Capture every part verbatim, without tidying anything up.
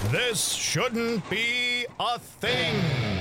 This shouldn't be a thing.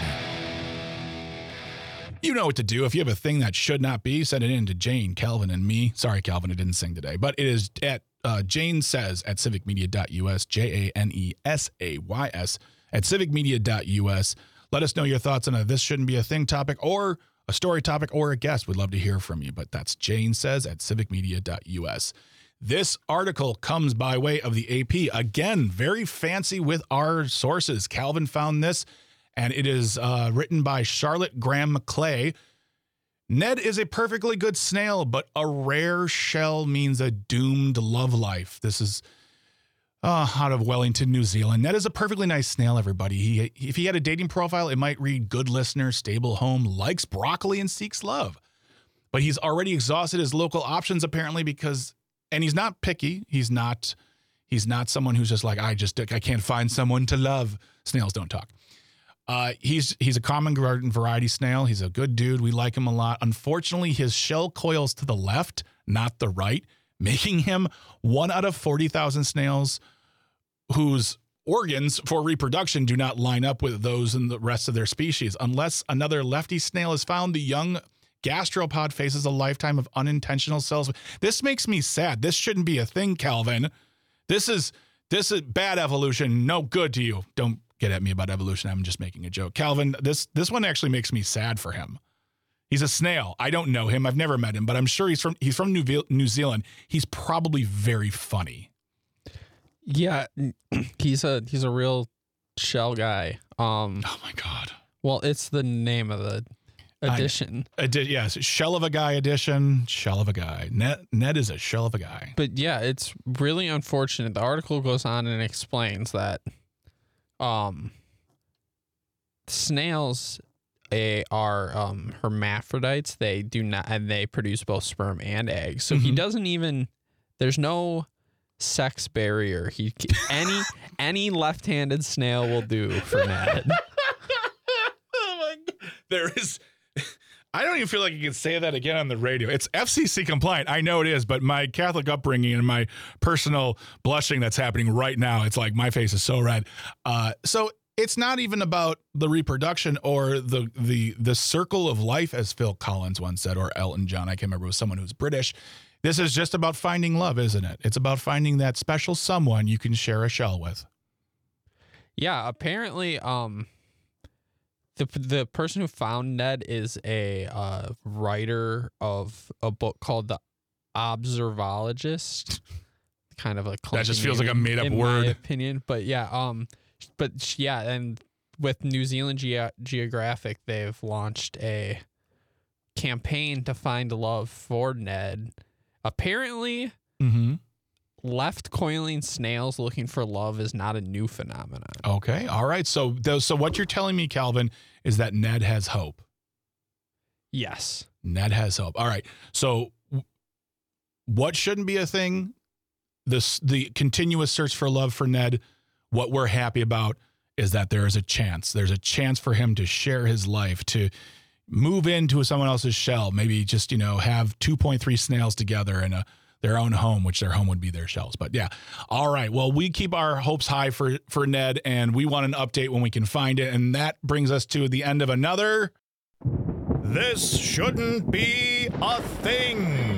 You know what to do. If you have a thing that should not be, send it in to Jane, Calvin, and me. Sorry, Calvin, I didn't sing today. But it is at uh, Jane Says at civic media dot U S, J A N E S A Y S, at civic media dot U S. Let us know your thoughts on a This Shouldn't Be a Thing topic or a story topic or a guest. We'd love to hear from you. But that's Jane Says at civic media dot U S. This article comes by way of the A P. Again, very fancy with our sources. Calvin found this, and it is uh, written by Charlotte Graham McClay. Ned is a perfectly good snail, but a rare shell means a doomed love life. This is uh, out of Wellington, New Zealand. Ned is a perfectly nice snail, everybody. He, if he had a dating profile, it might read good listener, stable home, likes broccoli, and seeks love. But he's already exhausted his local options, apparently, because... And he's not picky. He's not he's not someone who's just like, I just I can't find someone to love. Snails don't talk. Uh, he's he's a common garden variety snail. He's a good dude. We like him a lot. Unfortunately, his shell coils to the left, not the right, making him one out of forty thousand snails whose organs for reproduction do not line up with those in the rest of their species. Unless another lefty snail is found, the young gastropod faces a lifetime of unintentional cells. This makes me sad. This shouldn't be a thing, Calvin. This is this is bad evolution. No good to you. Don't get at me about evolution. I'm just making a joke. Calvin, this this one actually makes me sad for him. He's a snail. I don't know him. I've never met him, but I'm sure he's from he's from New, New Zealand. He's probably very funny. Yeah, he's a he's a real shell guy. Um, oh my God. Well, it's the name of the edition. I, edi- yes, shell of a guy edition, shell of a guy. Ned, Ned is a shell of a guy. But yeah, it's really unfortunate. The article goes on and explains that um, snails a, are um, hermaphrodites. They do not, and they produce both sperm and eggs. So mm-hmm. he doesn't even, there's no sex barrier. He any any left-handed snail will do for Ned. Oh my God. There is... I don't even feel like you can say that again on the radio. It's F C C compliant. I know it is, but my Catholic upbringing and my personal blushing that's happening right now, it's like my face is so red. Uh, so it's not even about the reproduction or the the the circle of life, as Phil Collins once said, or Elton John. I can't remember. It was someone who's British. This is just about finding love, isn't it? It's about finding that special someone you can share a shell with. Yeah, apparently... um. The the person who found Ned is a uh, writer of a book called The Observologist. Kind of a that just feels like a made up in word. My opinion, but yeah, um, but yeah, and with New Zealand Ge- Geographic, they've launched a campaign to find love for Ned. Apparently, mm-hmm. left coiling snails looking for love is not a new phenomenon. Okay. All right. So, so what you're telling me, Calvin, is that Ned has hope. Yes. Ned has hope. All right. So what shouldn't be a thing? This, the continuous search for love for Ned. What we're happy about is that there is a chance. There's a chance for him to share his life, to move into someone else's shell, maybe just, you know, have two point three snails together in a, their own home, which their home would be their shells. But yeah. All right. Well, we keep our hopes high for, for Ned, and we want an update when we can find it. And that brings us to the end of another This Shouldn't Be a Thing.